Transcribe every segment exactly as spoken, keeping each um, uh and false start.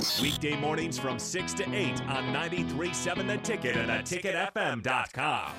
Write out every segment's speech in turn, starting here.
Weekday mornings from six to eight on ninety-three point seven The Ticket and the ticket f m dot com.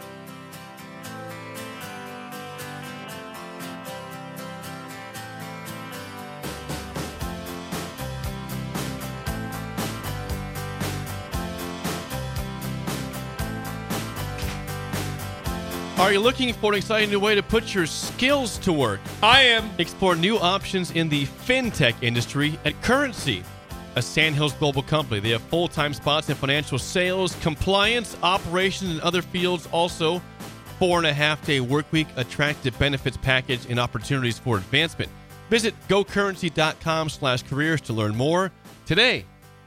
Are you looking for an exciting new way to put your skills to work? I am. Explore new options in the fintech industry at Currency, a Sandhills global company. They have full-time spots in financial sales, compliance, operations, and other fields. Also, four and a half day work week, attractive benefits package, and opportunities for advancement. Visit gocurrency.com slash careers to learn more today.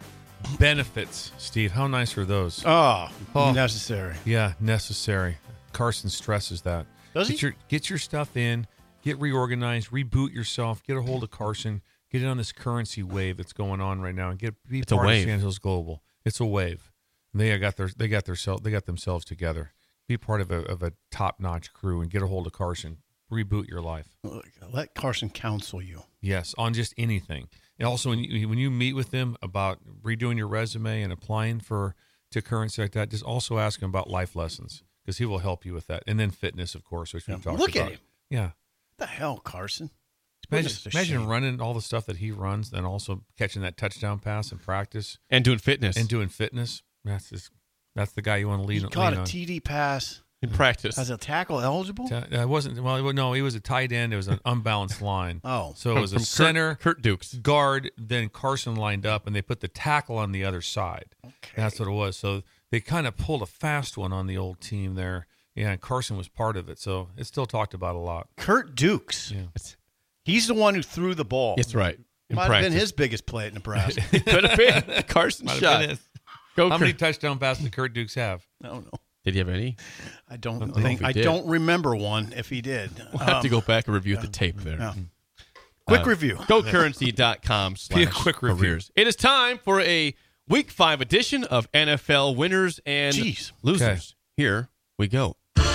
Benefits, Steve. How nice are those? Oh, Oh. necessary. Yeah, necessary. Carson stresses that. Does get he? Your, get your stuff in, get reorganized, reboot yourself, get a hold of Carson, get in on this currency wave that's going on right now, and get be It's a part of wave. Sandhills Global. It's a wave. And they got their they got their self they got themselves together. Be part of a of a top notch crew and get a hold of Carson. Reboot your life. Look, let Carson counsel you. Yes, on just anything. And also, when you, when you meet with them about redoing your resume and applying for to currency like that, just also ask him about life lessons because he will help you with that. And then fitness, of course, which Yeah. we've talked Look about. at him. Yeah. What the hell, Carson? Imagine, Just a imagine shame. running all the stuff that he runs, and also catching that touchdown pass in practice And doing fitness and doing fitness. That's just, that's the guy you want to lead, He caught lean a on. T D pass. in practice. As a tackle eligible? Ta- uh, It wasn't well. No, he was a tight end. It was an unbalanced line. Oh. so it From- was a from Kurt- center, Kurt Dukes. guard. Then Carson lined up, and they put the tackle on the other side. Okay. That's what it was. So they kind of pulled a fast one on the old team there. Yeah, and Carson was part of it. So it's still talked about a lot. Kurt Dukes. Yeah. He's the one who threw the ball. That's right. In Might have practice. been his biggest play at Nebraska. Could have been. Carson Might have shot. been his. Go How many Kurt. touchdown passes did Kurt Dukes have? I don't know. Did you have any? I don't don't know think. if he I did. don't remember one if he did. We'll have to Um, go back and review the tape there. yeah. Quick Uh, review. GoCurrency.com slash Be a quick review. careers. It is time for a Week five edition of N F L winners and Jeez. losers. Okay. Here we go.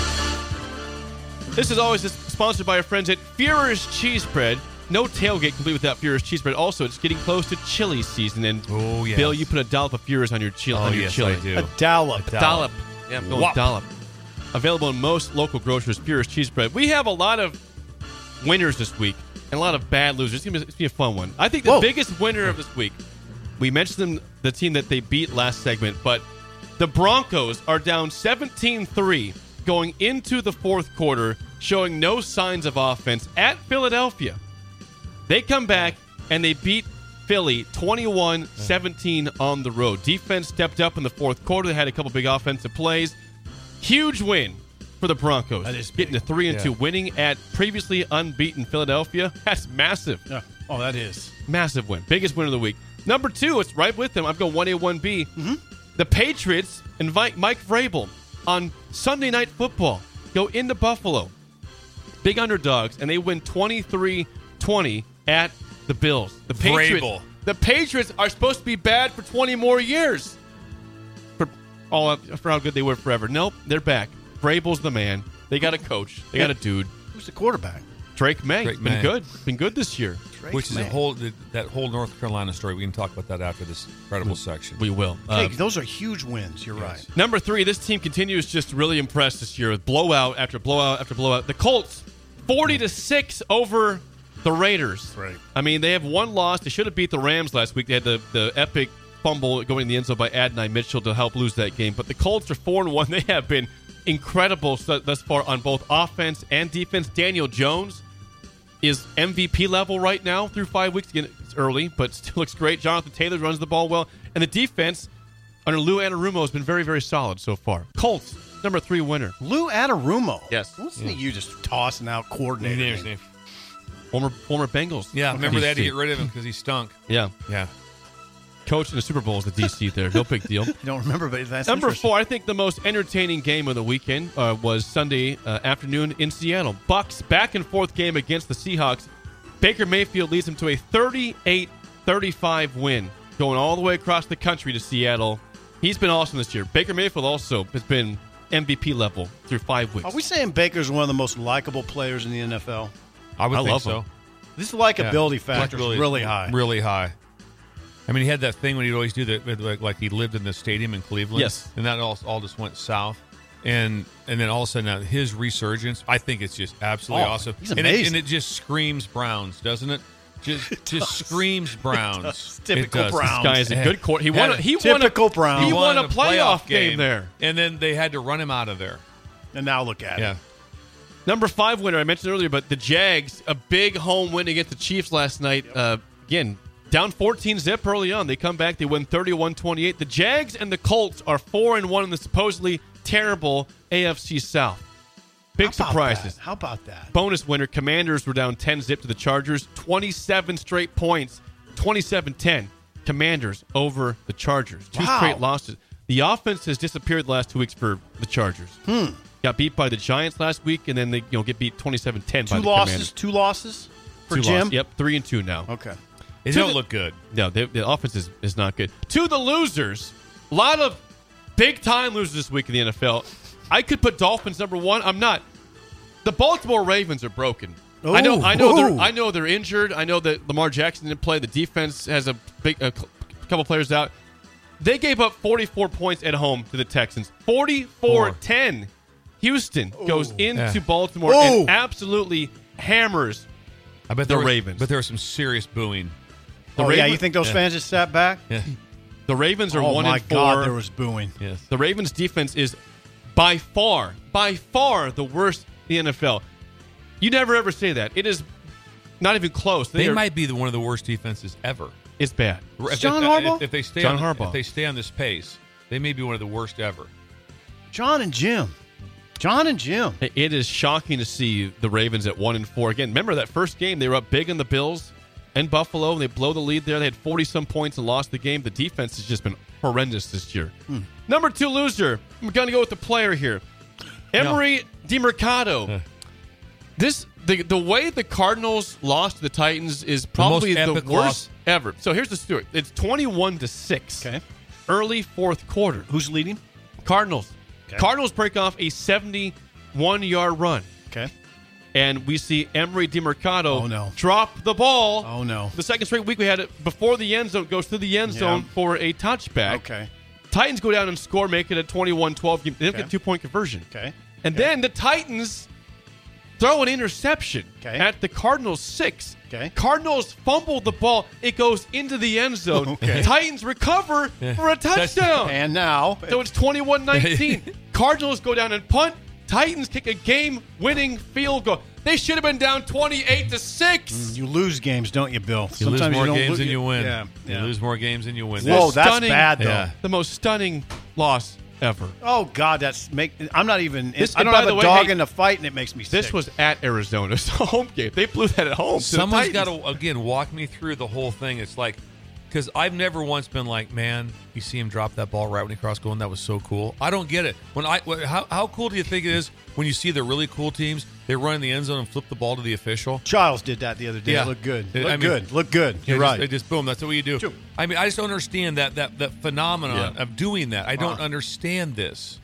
This is always sponsored by our friends at Führer's Cheese Bread. No tailgate complete without Führer's Cheese Bread. Also, it's getting close to chili season. And Oh, yes. Bill, you put a dollop of Führer's on your, chili. Oh, on your yes, chili. I do. A dollop. Dollop. Yeah, I'm going Whop. dollop. Available in most local grocers, Führer's Cheese Bread. We have a lot of winners this week and a lot of bad losers. It's going to be a fun one. I think the Whoa. biggest winner of this week, we mentioned them, the team that they beat last segment, but the Broncos are down seventeen three going into the fourth quarter, showing no signs of offense at Philadelphia. They come back and they beat Philly twenty-one seventeen on the road. Defense stepped up in the fourth quarter. They had a couple big offensive plays. Huge win for the Broncos. That is getting big. to three and Yeah. two, winning at previously unbeaten Philadelphia. That's massive. Yeah. Oh, that is. Massive win. Biggest win of the week. Number two, it's right with them. I'm going one A, one B. Mm-hmm. The Patriots invite Mike Vrabel on Sunday Night Football. Go into Buffalo. Big underdogs, and they win twenty-three twenty at the Bills. The Patriots, Vrabel. the Patriots are supposed to be bad for twenty more years. For all for how good they were forever. Nope, they're back. Vrabel's the man. They got a coach. They got a dude. Who's the quarterback? Drake May. Drake Been May. good. Been good this year. Drake Which is a May. whole that whole North Carolina story. We can talk about that after this incredible section. We will. Hey, Uh, those are huge wins. You're right. Number three, this team continues just to really impress this year with blowout after blowout after blowout. The Colts, forty to six over the Raiders. Right. I mean, they have one loss. They should have beat the Rams last week. They had the, the epic fumble going in the end zone by Adonai Mitchell to help lose that game. But the Colts are four and one. They have been incredible th- thus far on both offense and defense. Daniel Jones is M V P level right now through five weeks. Again, it's early, but still looks great. Jonathan Taylor runs the ball well. And the defense under Lou Anarumo has been very, very solid so far. Colts, number three winner. Lou Anarumo. Yes. Wasn't it you just tossing out coordinator? Former former Bengals. Yeah, remember they had to D C. get rid of him because he stunk. Yeah. Yeah. Coach in the Super Bowl is the D C there. No big deal. I don't remember, but that's Number interesting. four, I think the most entertaining game of the weekend uh, was Sunday uh, afternoon in Seattle. Bucks back and forth game against the Seahawks. Baker Mayfield leads them to a thirty-eight thirty-five win, going all the way across the country to Seattle. He's been awesome this year. Baker Mayfield also has been M V P level through five weeks. Are we saying Baker's one of the most likable players in the N F L? I would I think love so. him. This likability Yeah. factor is Likability- really high. Really high. I mean, he had that thing when he'd always do that, like, like he lived in the stadium in Cleveland. Yes. And that all, all just went south. And and then all of a sudden, now his resurgence, I think it's just absolutely Oh, awesome. he's and, it, amazing. and it just screams Browns, doesn't it? Just just screams Browns. does. Typical It does. Browns. This guy is a good court. He Had won. A, a he won a, typical Browns. He won a won playoff game there. And then they had to run him out of there. And now look at Yeah. it. Number five winner I mentioned earlier, but the Jags, a big home win against the Chiefs last night. Uh, again, down fourteen zip early on. They come back. They win thirty-one twenty-eight. The Jags and the Colts are four and one in the supposedly terrible A F C South. Big How about surprises. that? How about that? Bonus winner, Commanders were down ten zip to the Chargers. twenty-seven straight points, twenty-seven ten. Commanders over the Chargers. Two Wow. straight losses. The offense has disappeared the last two weeks for the Chargers. Hmm. Got beat by the Giants last week, and then they you know get beat twenty-seven ten by Two the losses. Commanders. Two losses for Two Jim. losses. Yep, three and two now. Okay. They To don't the- look good. No, they, the offense is, is not good. To the losers, a lot of big-time losers this week in the N F L. I could put Dolphins number one. I'm not. The Baltimore Ravens are broken. I know. I know. Ooh. They're. I know they're injured. I know that Lamar Jackson didn't play. The defense has a big a couple players out. They gave up forty-four points at home to the Texans. forty-four ten. Houston goes into Yeah. Baltimore Ooh. and absolutely hammers I bet the there was, Ravens. But there was some serious booing. The oh yeah, Raven- you think those yeah. fans just sat back? Yeah. The Ravens are Oh one my and four. God, there was booing. Yes. The Ravens' defense is by far, by far the worst in the N F L. You never ever say that. It is not even close. They are- might be the, one of the worst defenses ever. It's bad. If, John if, Harbaugh? If, if they stay John on, Harbaugh. If they stay on this pace, they may be one of the worst ever. John and Jim. John and Jim. It is shocking to see the Ravens at one and four. Again, remember that first game they were up big on the Bills and Buffalo, and they blow the lead there. They had forty some points and lost the game. The defense has just been horrendous this year. Hmm. Number two loser. I'm going to go with the player here, Emery DeMercado. This the the way the Cardinals lost to the Titans is probably most the, epic worst loss. ever. So here's the story. It's twenty-one to six. Okay. Early fourth quarter. Who's leading? Cardinals. Okay. Cardinals break off a seventy-one yard run. Okay. And we see Emery DeMercado Oh, no. drop the ball. Oh no. The second straight week we had it before the end zone, goes through the end Yeah. zone for a touchback. Okay. Titans go down and score, make it a twenty-one twelve game. They don't Okay. get two-point conversion. Okay. And Okay. then the Titans throw an interception Okay. at the Cardinals six. Okay. Cardinals fumble the ball. It goes into the end zone. Okay. Titans recover for a touchdown. And now, So it's twenty-one nineteen. Cardinals go down and punt. Titans kick a game-winning field goal. They should have been down twenty-eight to six. you lose games, don't you, Bill? You lose more don't games lo- than you win. Yeah. You yeah. lose more games than you win. Whoa, that's Stunning- bad though. Yeah. The most stunning loss ever. Oh God, that's make. I'm not even. This- I don't by have the a way, dog hey, in the fight, and it makes me sick. This was at Arizona's home game. They blew that at home. to the Someone's got Titans. to, again, walk me through the whole thing. It's like, because I've never once been like, man, you see him drop that ball right when he crossed goal, and that was so cool. I don't get it. When I, wh- how, how cool do you think it is when you see the really cool teams, they run in the end zone and flip the ball to the official? Giles did that the other day. Yeah. Look good. I Look mean- good. Look good. You're It right. Just, it just boom. That's what you do. Sure. I mean, I just don't understand that that that phenomenon Yeah. of doing that. I don't Wow. understand this.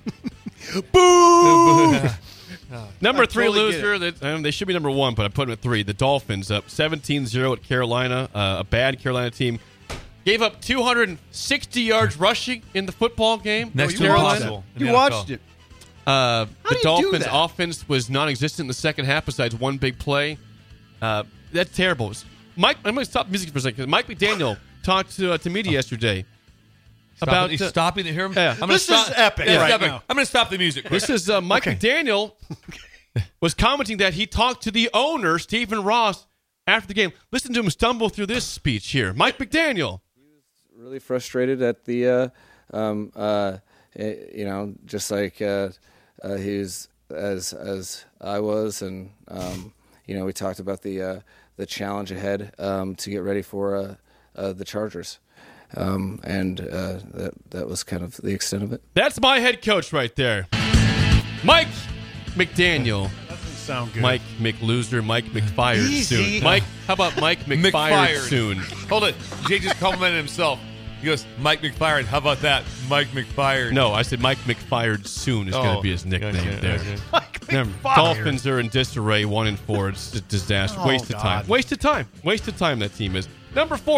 Boo! Number I three totally get loser. That, um, they should be number one, but I put them at three. The Dolphins up seventeen zero at Carolina. Uh, a bad Carolina team. Gave up two hundred sixty yards rushing in the football game. Next for to Carolina. impossible. in You the N F L. watched it. Uh, the do you do Dolphins' that? offense was non-existent in the second half, besides one big play. Uh, that's terrible. Mike, I'm going to stop music for a second. Mike McDaniel talked to uh, to media yesterday Stop about it. He's uh, stopping to hear him. Yeah. I'm gonna This stop, is epic Yeah, right stop it. now. I'm going to stop the music. This is uh, Mike Okay. McDaniel was commenting that he talked to the owner, Stephen Ross, after the game. Listen to him stumble through this speech here. Mike McDaniel. Really frustrated at the, uh, um, uh, eh, you know, just like uh, uh, he was as as I was, and um, you know, we talked about the uh, the challenge ahead um, to get ready for uh, uh, the Chargers, um, and uh, that that was kind of the extent of it. That's my head coach right there. Mike McDaniel. Doesn't sound good. Mike McLoser. Mike McFired Easy. soon. Mike, how about Mike McFired, McFired. soon? Hold it. Jay just complimented himself. He goes, Mike McFired. How about that? Mike McFired. No, I said Mike McFired soon is going to Oh, be his nickname okay, there. okay. Mike Remember, McFired. Dolphins are in disarray, one and four. It's a disaster. Oh, Waste of time. God. Waste of time. Waste of time. That team is number four.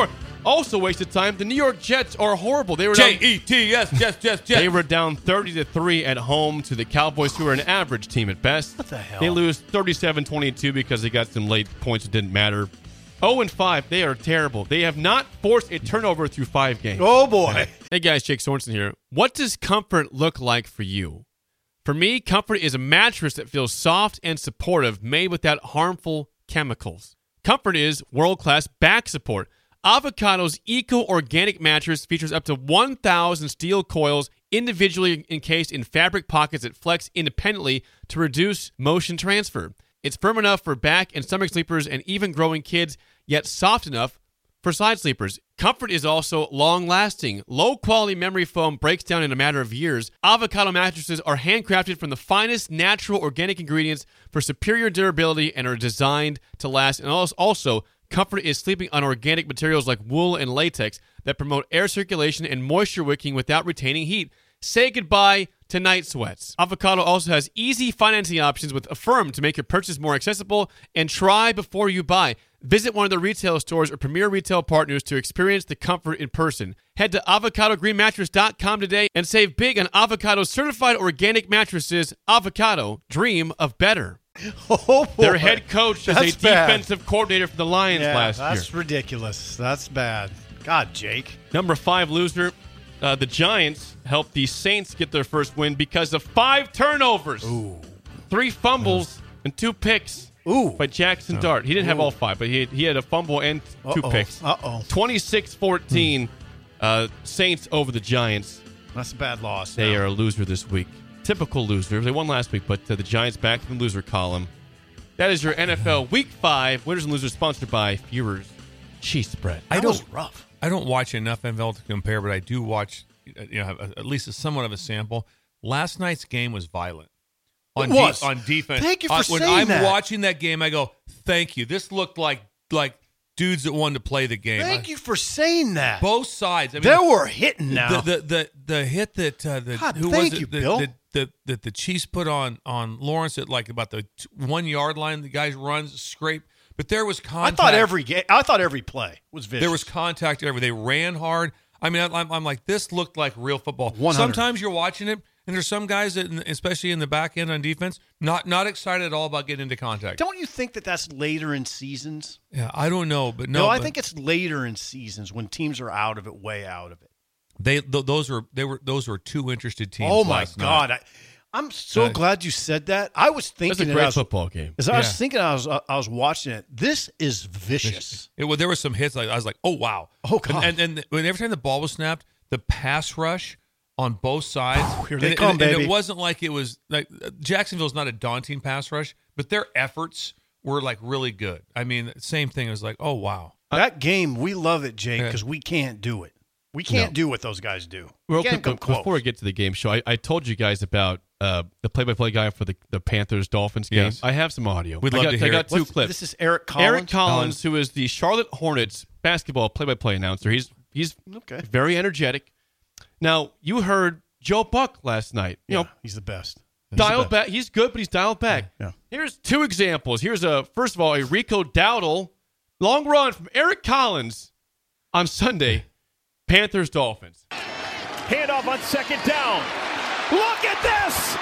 Also wasted time. The New York Jets are horrible. They were J down, E T S, Jets, Jets, Jets. they were down thirty to three at home to the Cowboys, who are an average team at best. What the hell? They lose thirty-seven twenty-two because they got some late points that didn't matter. oh and five, they are terrible. They have not forced a turnover through five games. Oh, boy. Hey guys, Jake Sorensen here. What does comfort look like for you? For me, comfort is a mattress that feels soft and supportive, made without harmful chemicals. Comfort is world-class back support. Avocado's eco-organic mattress features up to one thousand steel coils individually encased in fabric pockets that flex independently to reduce motion transfer. It's firm enough for back and stomach sleepers and even growing kids, yet soft enough for side sleepers. Comfort is also long-lasting. Low-quality memory foam breaks down in a matter of years. Avocado mattresses are handcrafted from the finest natural organic ingredients for superior durability and are designed to last. And also, Comfort is sleeping on organic materials like wool and latex that promote air circulation and moisture wicking without retaining heat. Say goodbye to night sweats. Avocado also has easy financing options with Affirm to make your purchase more accessible, and try before you buy. Visit one of the retail stores or premier retail partners to experience the comfort in person. Head to avocado green mattress dot com today and save big on Avocado's certified organic mattresses. Avocado, dream of better. Oh, boy. Their head coach is That's a bad. defensive coordinator for the Lions Yeah, last year. that's ridiculous. That's bad. God, Jake. Number five loser, uh, the Giants helped the Saints get their first win because of five turnovers. Ooh. Three fumbles and two picks Ooh. by Jackson Dart. He didn't have all five, but he, he had a fumble and two Uh-oh. picks. Uh-oh. twenty-six fourteen, uh, Saints over the Giants. That's a bad loss. They now. are a loser this week. Typical loser. They won last week, but uh, the Giants back in the loser column. That is your N F L Week five Winners and Losers, sponsored by Feuer's Cheese Spread. I That don't was rough. I don't watch enough N F L to compare, but I do watch, uh, you know, have a- at least a somewhat of a sample. Last night's game was violent. On It was. on defense. Thank you for Uh, saying when I'm that. watching that game, I go, "Thank you." This looked like like dudes that wanted to play the game. Thank I- you for saying that. Both sides. I mean, They were hitting now. The, the the the hit that uh, the God, who thank was it you, that, Bill. that, that, that the Chiefs put on on Lawrence at like about the t- one yard line. The guy runs scrape, but there was I contact. thought every game. I thought every play was vicious. There was contact everywhere. They ran hard. I mean, I'm, I'm like, this looked like real football. one hundred. Sometimes you're watching it, and there's some guys that, especially in the back end on defense, not not excited at all about getting into contact. Don't you think that that's later in seasons? Yeah, I don't know, but no, No, I but think it's later in seasons when teams are out of it, way out of it. they th- those were they were those were two interested teams. Oh my last night. God! I, I'm so Uh, glad you said that. I was That's thinking a that great I was, football game. as I was Yeah. thinking, I was I was watching it. This is vicious. It, well, there were some hits. Like, I was like, oh wow, Oh, God. And, and and when every time the ball was snapped, the pass rush on both sides. Here they and, come, and, and baby. it wasn't like it was like Jacksonville's not a daunting pass rush, but their efforts were like really good. I mean, same thing. It was like, oh wow. That game, we love it, Jake, Yeah. because we can't do it. We can't No. do what those guys do. Real we can't quick, come before we close. get to the game show, I, I told you guys about uh, the play-by-play guy for the, the Panthers-Dolphins game. Yes. I have some audio. We'd I love got, to hear I got it. two What's- clips. This is Eric Collins. Eric Collins, who is the Charlotte Hornets basketball play-by-play announcer. He's he's Okay. very energetic. Now, you heard Joe Buck last night. You Yeah, know, he's the best. He's the dialed best. back. He's good, but he's dialed back. Yeah. Here's two examples. Here's a first of all a Rico Dowdle long run from Eric Collins on Sunday. Panthers Dolphins. Handoff on second down. Look at this!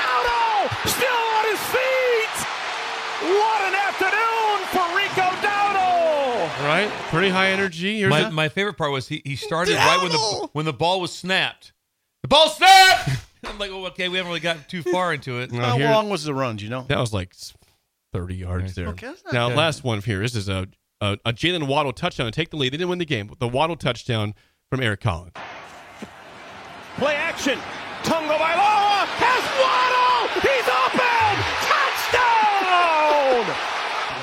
Dowdle still on his feet! What an afternoon for Rico Dowdle! Right, pretty high energy. Here's My, a- my favorite part was he, he started right when the when the ball was snapped. The ball snapped. I'm like, oh, okay, we haven't really gotten too far into it. Now, How here- long was the run? Do you know? That was like thirty yards there. Okay, that's not now, bad. last one here. This is a a, a Jalen Waddle touchdown to take the lead. They didn't win the game. The Waddle touchdown from Eric Collins. Play action. Tungo Bailoa has Waddle! He's open! Touchdown!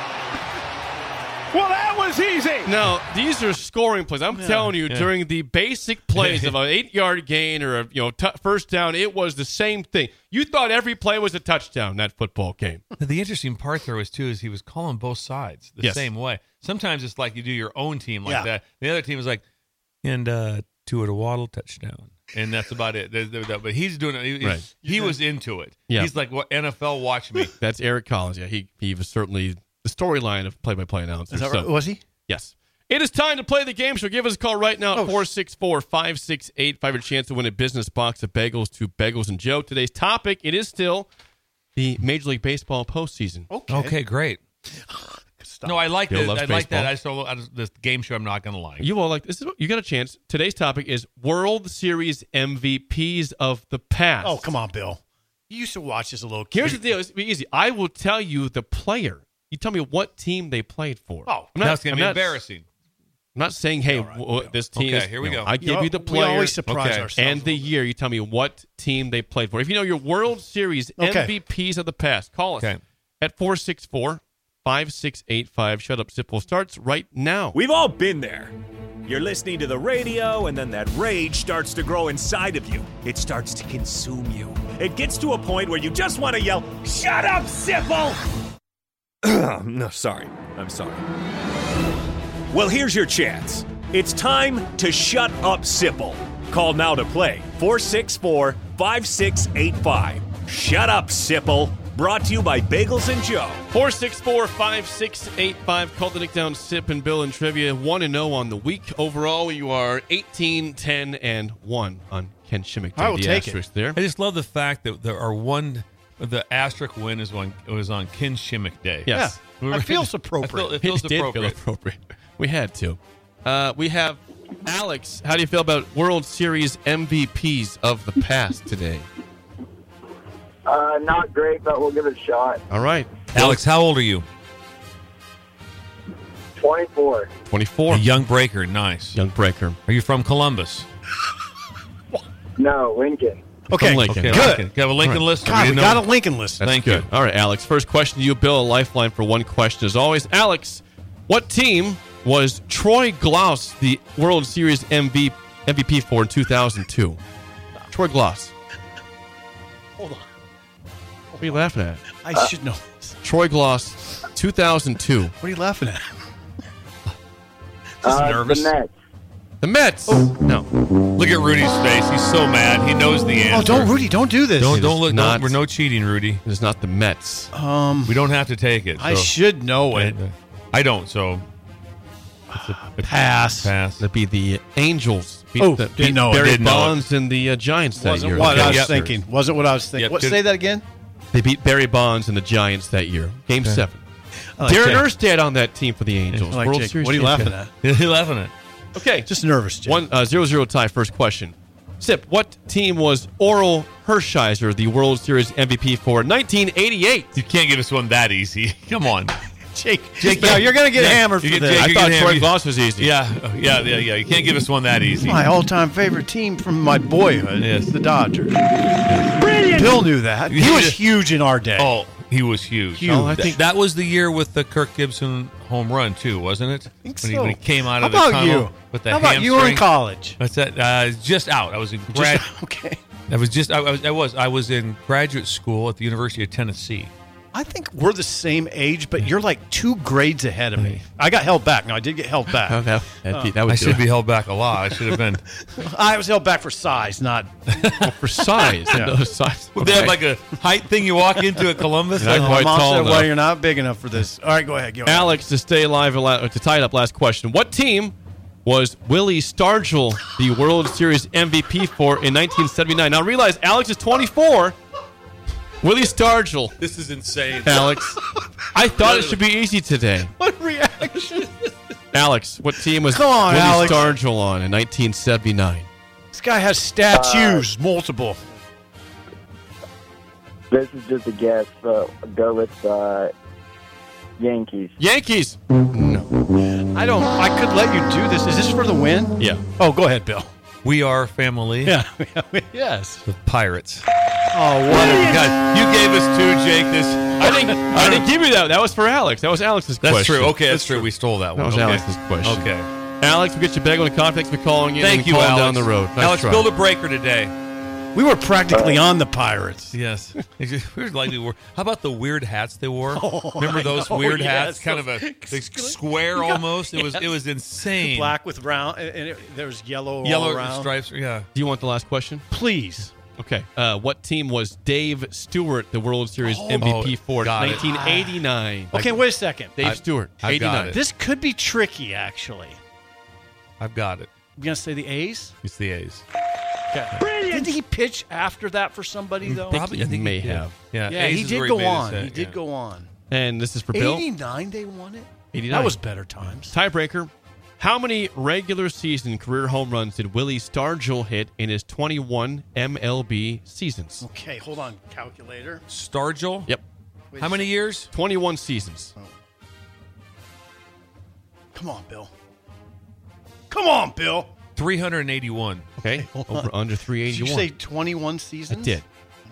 Well, that was easy. Now, these are scoring plays. I'm telling you, yeah. during the basic plays of an eight-yard gain or a you know t- first down, it was the same thing. You thought every play was a touchdown in that football game. The interesting part there was too is he was calling both sides the Yes. same way. Sometimes it's like you do your own team like Yeah. that. The other team is like, and uh, two at a Waddle touchdown, and that's about it. There- there- there- But he's doing it. He, Right. he was into it. Yeah. He's like, what N F L? Watch me. That's Eric Collins. Yeah, he he was certainly the storyline of play-by-play announcers. Is that So- right? Was he? Yes. It is time to play the game show. Give us a call right now at four six four, five six eight five. Your chance to win a business box of bagels to Bagels and Joe. Today's topic, it is still the Major League Baseball postseason. Okay. Okay, great. No, I like Bill that. loves I like that. baseball. I still I just, this game show. I'm not going to lie. You all like this. Is, you got a chance. Today's topic is World Series M V Ps of the past. Oh, come on, Bill. You used to watch this as a little kid. Here's the deal. It's easy. I will tell you the player. You tell me what team they played for. Oh, I'm not, That's going to I'm be not- embarrassing. I'm not saying, hey, right, w- Bill. this team Okay, is. here we no, go. I give you the We player always surprise Okay. ourselves. and the year. You tell me what team they played for. If you know your World Series Okay. M V Ps of the past, call us Okay. at four six four, five six eight five. Shut Up Sipple starts right now. We've all been there. You're listening to the radio, and then that rage starts to grow inside of you. It starts to consume you. It gets to a point where you just want to yell, "Shut up, Sipple!" No, sorry. I'm sorry. Well, here's your chance. It's time to shut up, Sipple. Call now to play. four six four, five six eight five. Shut up, Sipple. Brought to you by Bagels and Joe. four six four, five six eight five. Call the Nick Down Sip and Bill and Trivia. one and oh on the week. Overall, you are eighteen, ten, and one on Ken Shimmick. I will the take it. asterisk there. I just love the fact that there are one. The asterisk win is one. It was on Ken Shimmick Day. Yes. Yeah, it feels I appropriate. feel, it feels It did appropriate. feel appropriate. We had to. Uh, we have Alex. How do you feel about World Series M V Ps of the past today? Uh, not great, but we'll give it a shot. All right. Alex, how old are you? twenty-four. twenty-four. A young breaker. Nice. Young breaker. Are you from Columbus? No, Lincoln. Okay, From Lincoln. Okay, good. Lincoln. You have a Lincoln All right. listener. God, we didn't got know- a Lincoln list. That's Thank good. you. All right, Alex. First question to you, Bill. A lifeline for one question as always. Alex, what team was Troy Glaus the World Series M V M V P for in two thousand two? Troy Glaus. Hold on. What are you laughing at? I should know this. Troy Glaus, two thousand two. What are you laughing at? Uh, nervous. The Mets. The Mets. No. Look at Rudy's face. He's so mad. He knows the answer. Oh, don't, Rudy, don't do this. Don't It don't is look. not- Don't, we're no cheating, Rudy. It is not the Mets. Um, We don't have to take it. I so- should know it. I don't. So Pass. pass. That'd be the Angels. Beat Oh, the, didn't beat know it. Barry Didn't know it. Bonds and the uh, Giants that Wasn't year. what Okay. I was Yep. thinking. Wasn't what I was thinking. Yep, What? good. Say that again. They beat Barry Bonds and the Giants that year. Game seven. I like Darren Jake. Erstad on that team for the Angels. I like World Jake. Series What are you champion. laughing at? He's laughing at. Okay. Just nervous, Jake. One uh, zero zero tie. First question. Sip. What team was Oral Hershiser the World Series M V P for nineteen eighty-eight? You can't give us one that easy. Come on. Jake. Jake, now you- you're gonna get yeah, hammered you for get- this. Jake, I you're thought gonna Troy have- Glaus was easy. Yeah, uh, yeah, yeah, yeah. You can't give us one that easy. My all-time favorite team from my boyhood, Yes. the Dodgers. Brilliant. Bill knew that. He You was did. huge in our day. Oh, he was huge. Huge. Oh, I Th- think that was the year with the Kirk Gibson home run too, wasn't it? I think when, he, so. when he came out How of the about tunnel you? with the How about you were in hamstring. college? What's that? Uh, just out. I was in grad. Just- okay. I was just. I was. I was. I was in graduate school at the University of Tennessee. I think we're the same age, but you're like two grades ahead of me. I got held back. No, I did get held Oh, back. that, that'd be, that would I do should it. be held back a lot. I should have been. I was held back for size, not. for size. Yeah. No, size. They have like a height thing you walk into at Columbus. Not quite Mom tall said, enough. well, you're not big enough for this. All right, go ahead. Go ahead. Alex, to stay alive, to tie it up, last question. What team was Willie Stargell the World Series M V P for in nineteen seventy-nine? Now realize Alex is twenty-four. Willie Stargell. This is insane. Alex, I thought it should be easy today. What reaction? Alex, what team was Come on, Willie Alex. Stargell on in nineteen seventy-nine? This guy has statues, multiple. This is just a guess, but I'll go with uh, Yankees. Yankees. No. I don't. I could let you do this. Is this for the win? Yeah. Oh, go ahead, Bill. We are family. Yeah. yes. The Pirates. Oh, what? God, you gave us two, Jake. This I didn't. I didn't give you that. That was for Alex. That was Alex's That's question. true. Okay, that's true. We stole that That one. was okay. Alex's question. Okay. Alex, we'll get you back on the coffee. Thanks for calling in Thank and you, calling Alex. down the road. Nice Alex, try. build a breaker today. We were practically on the Pirates. Yes. we were like we were. How about the weird hats they wore? Remember I those know, weird yes. hats? Kind of a big square almost. It was it was insane. Black with round, and it, there's yellow, Yellow all around. stripes. Yeah. Do you want the last question? Please. Okay. Uh, what team was Dave Stewart the World Series M V P Oh, for? got it. nineteen eighty-nine. Okay, wait a second. Dave I- Stewart, I've got eighty-nine. it. This could be tricky, actually. I've got it. You gonna say the A's? It's the A's. Okay. Didn't he pitch after that for somebody though? Probably, I think may he did. have. Yeah, Yeah, A's he is did where go made his on. hit, He did yeah. go on. And this is for Bill. eighty-nine they won it? eighty-nine. That was better times. Tiebreaker. How many regular season career home runs did Willie Stargell hit in his twenty-one M L B seasons? Okay, hold on, calculator. Stargell? Yep. Wait How a many sec. years? twenty-one seasons. Come on, Bill. Come on, Bill. three hundred eighty-one. Okay. Over under three Did you eighty-one. say twenty-one I seasons? did.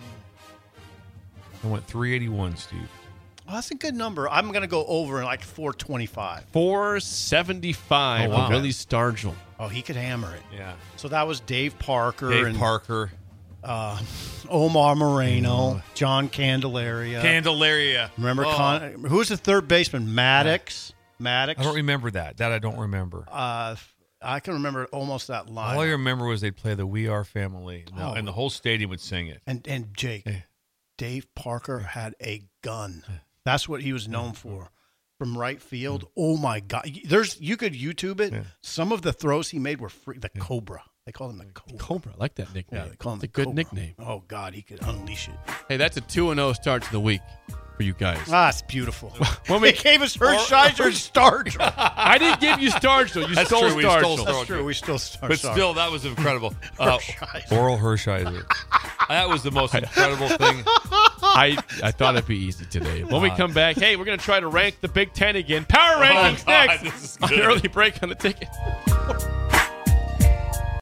I went three eighty-one, Steve. Oh, that's a good number. I'm going to go over in like four twenty-five. four seventy-five Oh, wow. for Willie Stargell. Oh, he could hammer it. Yeah. So that was Dave Parker Dave and Parker. uh, Omar Moreno, John Candelaria. Candelaria. Remember, Oh. Con- who was the third baseman? Maddox. Maddox. I don't remember that. That I don't remember. Uh, I can remember almost that line. All I remember was they'd play the We Are Family, and the, Oh. and the whole stadium would sing it. And and Jake, Yeah. Dave Parker had a gun. That's what he was known for. From right field. Oh my God! There's you could YouTube it. Yeah. Some of the throws he made were free. The Cobra. They call him the Cobra. Cobra. I like that nickname. Yeah, they call him It's a the good Cobra. nickname. Oh God, he could unleash it. Hey, that's a two and oh start to the week for you guys. Ah, it's beautiful. When we- they gave us Hershiser Stargell. I didn't give you Stargell. You That's stole true, we stole Stargell. Stargell. That's true. We still start. But still, that was incredible. Uh, Hershiser. Oral Hershiser. That was the most incredible thing. I, I thought it'd be easy today. When we come back, hey, we're going to try to rank the Big Ten again. Power rankings God, next this is on good. the early break on the ticket.